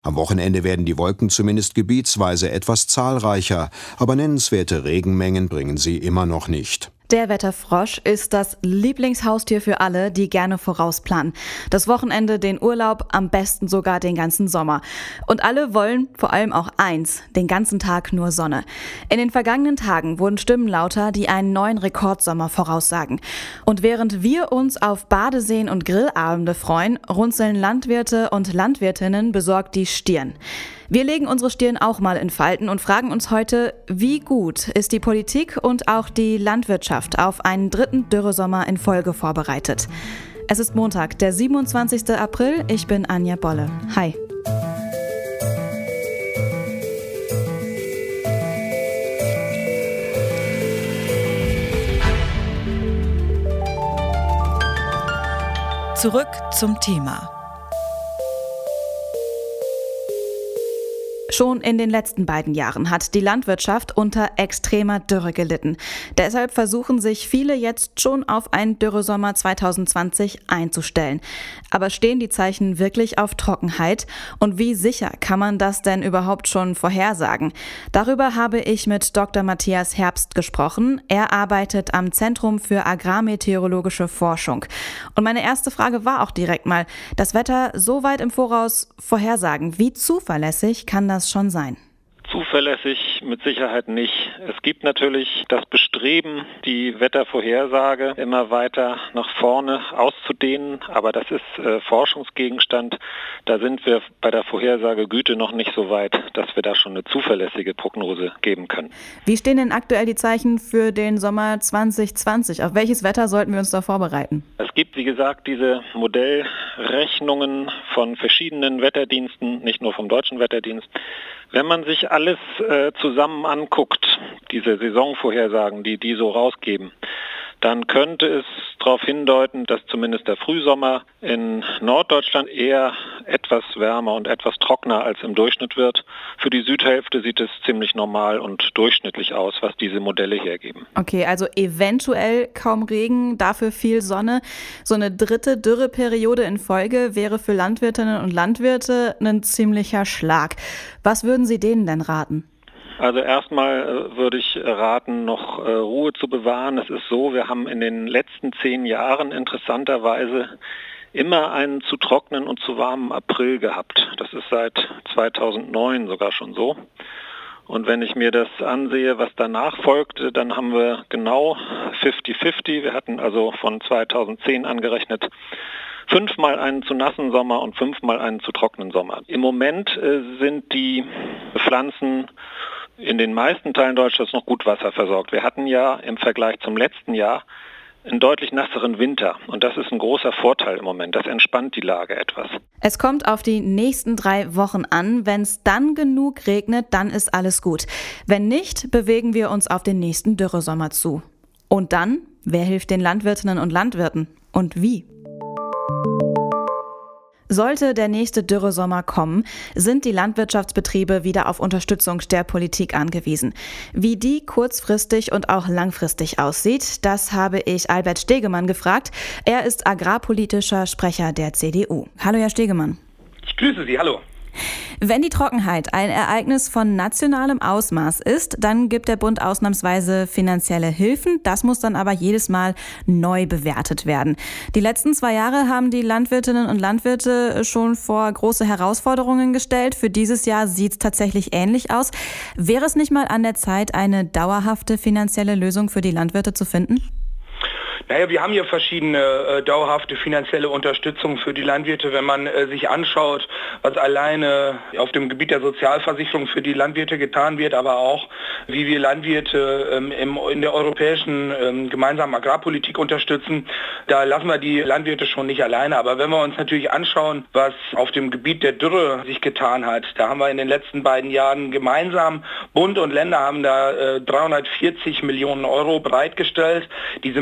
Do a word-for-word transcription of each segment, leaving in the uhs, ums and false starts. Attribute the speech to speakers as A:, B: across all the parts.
A: Am Wochenende werden die Wolken zumindest gebietsweise etwas zahlreicher, aber nennenswerte Regenmengen bringen sie immer noch nicht.
B: Der Wetterfrosch ist das Lieblingshaustier für alle, die gerne vorausplanen. Das Wochenende, den Urlaub, am besten sogar den ganzen Sommer. Und alle wollen vor allem auch eins, den ganzen Tag nur Sonne. In den vergangenen Tagen wurden Stimmen lauter, die einen neuen Rekordsommer voraussagen. Und während wir uns auf Badeseen und Grillabende freuen, runzeln Landwirte und Landwirtinnen besorgt die Stirn. Wir legen unsere Stirn auch mal in Falten und fragen uns heute, wie gut ist die Politik und auch die Landwirtschaft auf einen dritten Dürresommer in Folge vorbereitet. Es ist Montag, der siebenundzwanzigster April. Ich bin Anja Bolle. Hi.
C: Zurück zum Thema.
B: Schon in den letzten beiden Jahren hat die Landwirtschaft unter extremer Dürre gelitten. Deshalb versuchen sich viele jetzt schon auf einen Dürresommer zwanzig zwanzig einzustellen. Aber stehen die Zeichen wirklich auf Trockenheit? Und wie sicher kann man das denn überhaupt schon vorhersagen? Darüber habe ich mit Doktor Matthias Herbst gesprochen. Er arbeitet am Zentrum für Agrarmeteorologische Forschung. Und meine erste Frage war auch direkt mal, das Wetter so weit im Voraus vorhersagen, wie zuverlässig kann das schon sein?
D: Zuverlässig mit Sicherheit nicht. Es gibt natürlich das Bestreben, die Wettervorhersage immer weiter nach vorne auszudehnen, aber das ist äh, Forschungsgegenstand. Da sind wir bei der Vorhersagegüte noch nicht so weit, dass wir da schon eine zuverlässige Prognose geben können.
B: Wie stehen denn aktuell die Zeichen für den Sommer zwanzig zwanzig? Auf welches Wetter sollten wir uns da vorbereiten?
D: Es gibt, wie gesagt, diese Modellrechnungen von verschiedenen Wetterdiensten, nicht nur vom Deutschen Wetterdienst. Wenn man sich alles äh, zusammen anguckt, diese Saisonvorhersagen, die die so rausgeben, dann könnte es darauf hindeuten, dass zumindest der Frühsommer in Norddeutschland eher etwas wärmer und etwas trockener als im Durchschnitt wird. Für die Südhälfte sieht es ziemlich normal und durchschnittlich aus, was diese Modelle hergeben.
B: Okay, also eventuell kaum Regen, dafür viel Sonne. So eine dritte Dürreperiode in Folge wäre für Landwirtinnen und Landwirte ein ziemlicher Schlag. Was würden Sie denen denn raten?
D: Also erstmal äh, würde ich raten, noch äh, Ruhe zu bewahren. Es ist so, wir haben in den letzten zehn Jahren interessanterweise immer einen zu trockenen und zu warmen April gehabt. Das ist seit zweitausendneun sogar schon so. Und wenn ich mir das ansehe, was danach folgte, dann haben wir genau fünfzig fünfzig. Wir hatten also von zweitausendzehn angerechnet fünfmal einen zu nassen Sommer und fünfmal einen zu trockenen Sommer. Im Moment äh, sind die Pflanzen in den meisten Teilen Deutschlands noch gut wasserversorgt. Wir hatten ja im Vergleich zum letzten Jahr einen deutlich nasseren Winter. Und das ist ein großer Vorteil im Moment. Das entspannt die Lage etwas.
B: Es kommt auf die nächsten drei Wochen an. Wenn es dann genug regnet, dann ist alles gut. Wenn nicht, bewegen wir uns auf den nächsten Dürresommer zu. Und dann, wer hilft den Landwirtinnen und Landwirten? Und wie? Sollte der nächste Dürresommer kommen, sind die Landwirtschaftsbetriebe wieder auf Unterstützung der Politik angewiesen. Wie die kurzfristig und auch langfristig aussieht, das habe ich Albert Stegemann gefragt. Er ist agrarpolitischer Sprecher der C D U. Hallo, Herr Stegemann.
E: Ich grüße Sie, hallo.
B: Wenn die Trockenheit ein Ereignis von nationalem Ausmaß ist, dann gibt der Bund ausnahmsweise finanzielle Hilfen. Das muss dann aber jedes Mal neu bewertet werden. Die letzten zwei Jahre haben die Landwirtinnen und Landwirte schon vor große Herausforderungen gestellt. Für dieses Jahr sieht es tatsächlich ähnlich aus. Wäre es nicht mal an der Zeit, eine dauerhafte finanzielle Lösung für die Landwirte zu finden?
E: Naja, wir haben ja verschiedene äh, dauerhafte finanzielle Unterstützung für die Landwirte. Wenn man äh, sich anschaut, was alleine auf dem Gebiet der Sozialversicherung für die Landwirte getan wird, aber auch, wie wir Landwirte ähm, im, in der europäischen ähm, gemeinsamen Agrarpolitik unterstützen, da lassen wir die Landwirte schon nicht alleine. Aber wenn wir uns natürlich anschauen, was auf dem Gebiet der Dürre sich getan hat, da haben wir in den letzten beiden Jahren gemeinsam, Bund und Länder haben da äh, dreihundertvierzig Millionen Euro bereitgestellt. Diese Mittel wurden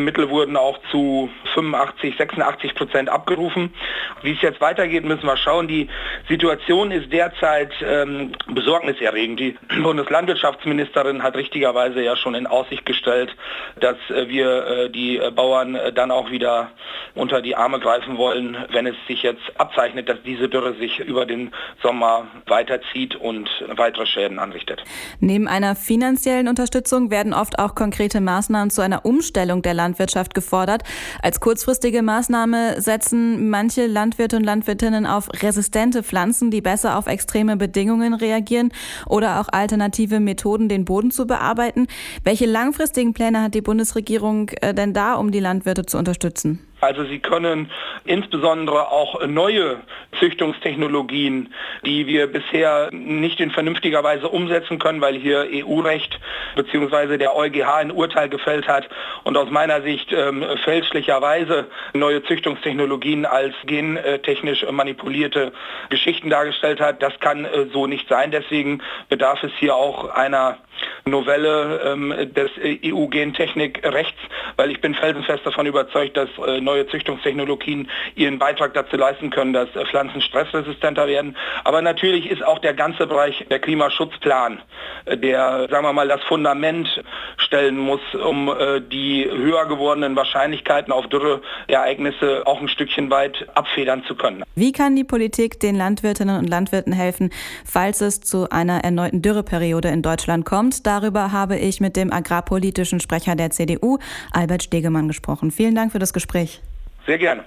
E: wurden auch zu fünfundachtzig, sechsundachtzig Prozent abgerufen. Wie es jetzt weitergeht, müssen wir schauen. Die Situation ist derzeit ähm, besorgniserregend. Die Bundeslandwirtschaftsministerin hat richtigerweise ja schon in Aussicht gestellt, dass äh, wir äh, die äh, Bauern äh, dann auch wieder unter die Arme greifen wollen, wenn es sich jetzt abzeichnet, dass diese Dürre sich über den Sommer weiterzieht und weitere Schäden anrichtet.
B: Neben einer finanziellen Unterstützung werden oft auch konkrete Maßnahmen zu einer Umstellung der Landwirtschaft gefordert. Als kurzfristige Maßnahme setzen manche Landwirte und Landwirtinnen auf resistente Pflanzen, die besser auf extreme Bedingungen reagieren, oder auch alternative Methoden, den Boden zu bearbeiten. Welche langfristigen Pläne hat die Bundesregierung denn da, um die Landwirte zu unterstützen?
E: Also sie können insbesondere auch neue Züchtungstechnologien, die wir bisher nicht in vernünftiger Weise umsetzen können, weil hier E U-Recht bzw. der EuGH ein Urteil gefällt hat und aus meiner Sicht ähm, fälschlicherweise neue Züchtungstechnologien als gentechnisch manipulierte Geschichten dargestellt hat. Das kann äh, so nicht sein. Deswegen bedarf es hier auch einer Novelle ähm, des E U-Gentechnikrechts, weil ich bin felsenfest davon überzeugt, dass äh, neue Züchtungstechnologien ihren Beitrag dazu leisten können, dass äh, Pflanzen stressresistenter werden. Aber natürlich ist auch der ganze Bereich der Klimaschutzplan, äh, der, sagen wir mal, das Fundament stellen muss, um äh, die höher gewordenen Wahrscheinlichkeiten auf Dürreereignisse auch ein Stückchen weit abfedern zu können.
B: Wie kann die Politik den Landwirtinnen und Landwirten helfen, falls es zu einer erneuten Dürreperiode in Deutschland kommt? Darüber habe ich mit dem agrarpolitischen Sprecher der C D U, Albert Stegemann, gesprochen. Vielen Dank für das Gespräch.
E: Sehr gerne.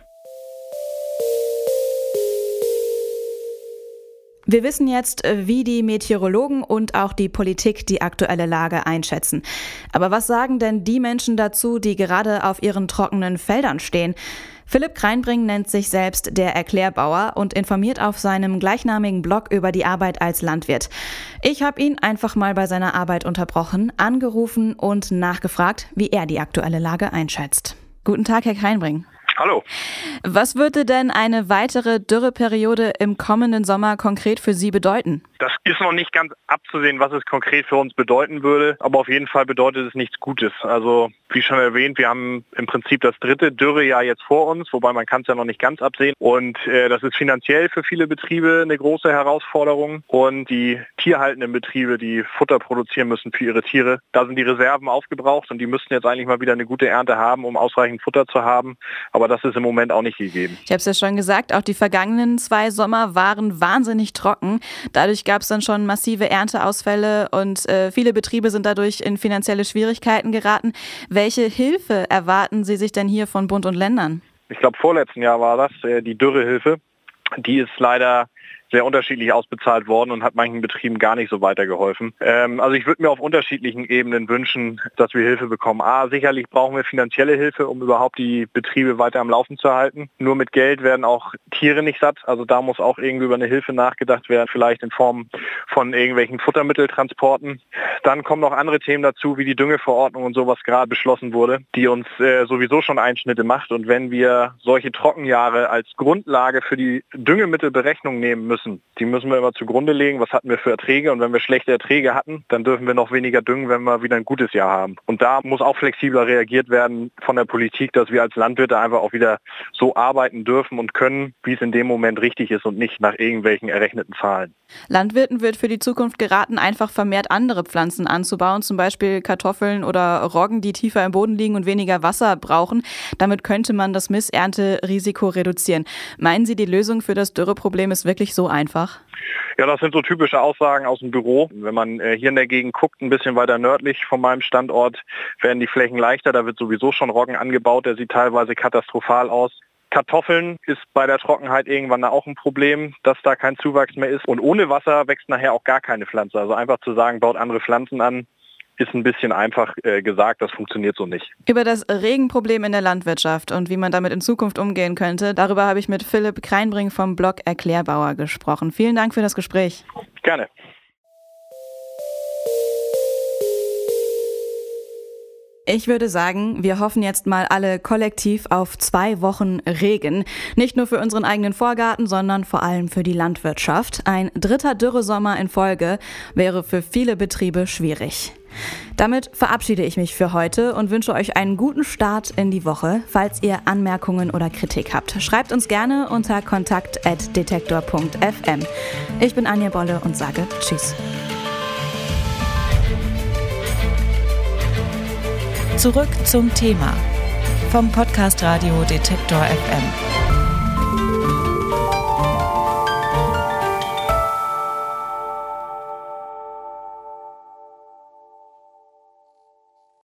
B: Wir wissen jetzt, wie die Meteorologen und auch die Politik die aktuelle Lage einschätzen. Aber was sagen denn die Menschen dazu, die gerade auf ihren trockenen Feldern stehen? Philipp Kreinbring nennt sich selbst der Erklärbauer und informiert auf seinem gleichnamigen Blog über die Arbeit als Landwirt. Ich habe ihn einfach mal bei seiner Arbeit unterbrochen, angerufen und nachgefragt, wie er die aktuelle Lage einschätzt. Guten Tag, Herr Kreinbring.
C: Hallo.
B: Was würde denn eine weitere Dürreperiode im kommenden Sommer konkret für Sie bedeuten?
C: Das ist noch nicht ganz abzusehen, was es konkret für uns bedeuten würde, aber auf jeden Fall bedeutet es nichts Gutes. Also wie schon erwähnt, wir haben im Prinzip das dritte Dürrejahr jetzt vor uns, wobei man kann es ja noch nicht ganz absehen. Und äh, das ist finanziell für viele Betriebe eine große Herausforderung. Und die tierhaltenden Betriebe, die Futter produzieren müssen für ihre Tiere, da sind die Reserven aufgebraucht und die müssten jetzt eigentlich mal wieder eine gute Ernte haben, um ausreichend Futter zu haben. Aber das ist im Moment auch nicht gegeben.
B: Ich habe es ja schon gesagt, auch die vergangenen zwei Sommer waren wahnsinnig trocken. Dadurch gab es dann schon massive Ernteausfälle und äh, viele Betriebe sind dadurch in finanzielle Schwierigkeiten geraten. Welche Hilfe erwarten Sie sich denn hier von Bund und Ländern?
C: Ich glaube, vorletzten Jahr war das, äh, die Dürrehilfe. Die ist leider sehr unterschiedlich ausbezahlt worden und hat manchen Betrieben gar nicht so weitergeholfen. Ähm, also ich würde mir auf unterschiedlichen Ebenen wünschen, dass wir Hilfe bekommen. A, sicherlich brauchen wir finanzielle Hilfe, um überhaupt die Betriebe weiter am Laufen zu halten. Nur mit Geld werden auch Tiere nicht satt. Also da muss auch irgendwie über eine Hilfe nachgedacht werden, vielleicht in Form von irgendwelchen Futtermitteltransporten. Dann kommen noch andere Themen dazu, wie die Düngeverordnung und sowas gerade beschlossen wurde, die uns äh, sowieso schon Einschnitte macht. Und wenn wir solche Trockenjahre als Grundlage für die Düngemittelberechnung nehmen müssen, die müssen wir immer zugrunde legen, was hatten wir für Erträge, und wenn wir schlechte Erträge hatten, dann dürfen wir noch weniger düngen, wenn wir wieder ein gutes Jahr haben. Und da muss auch flexibler reagiert werden von der Politik, dass wir als Landwirte einfach auch wieder so arbeiten dürfen und können, wie es in dem Moment richtig ist und nicht nach irgendwelchen errechneten Zahlen.
B: Landwirten wird für die Zukunft geraten, einfach vermehrt andere Pflanzen anzubauen, zum Beispiel Kartoffeln oder Roggen, die tiefer im Boden liegen und weniger Wasser brauchen. Damit könnte man das Missernterisiko reduzieren. Meinen Sie, die Lösung für das Dürreproblem ist wirklich so einfach?
C: Ja, das sind so typische Aussagen aus dem Büro. Wenn man äh, hier in der Gegend guckt, ein bisschen weiter nördlich von meinem Standort, werden die Flächen leichter. Da wird sowieso schon Roggen angebaut. Der sieht teilweise katastrophal aus. Kartoffeln ist bei der Trockenheit irgendwann auch ein Problem, dass da kein Zuwachs mehr ist. Und ohne Wasser wächst nachher auch gar keine Pflanze. Also einfach zu sagen, baut andere Pflanzen an, ist ein bisschen einfach äh, gesagt, das funktioniert so nicht.
B: Über das Regenproblem in der Landwirtschaft und wie man damit in Zukunft umgehen könnte, darüber habe ich mit Philipp Kreinbring vom Blog Erklärbauer gesprochen. Vielen Dank für das Gespräch.
C: Gerne.
B: Ich würde sagen, wir hoffen jetzt mal alle kollektiv auf zwei Wochen Regen. Nicht nur für unseren eigenen Vorgarten, sondern vor allem für die Landwirtschaft. Ein dritter Dürresommer in Folge wäre für viele Betriebe schwierig. Damit verabschiede ich mich für heute und wünsche euch einen guten Start in die Woche. Falls ihr Anmerkungen oder Kritik habt, schreibt uns gerne unter kontakt at detektor punkt f m. Ich bin Anja Bolle und sage Tschüss.
F: Zurück zum Thema vom Podcast Radio Detektor F M.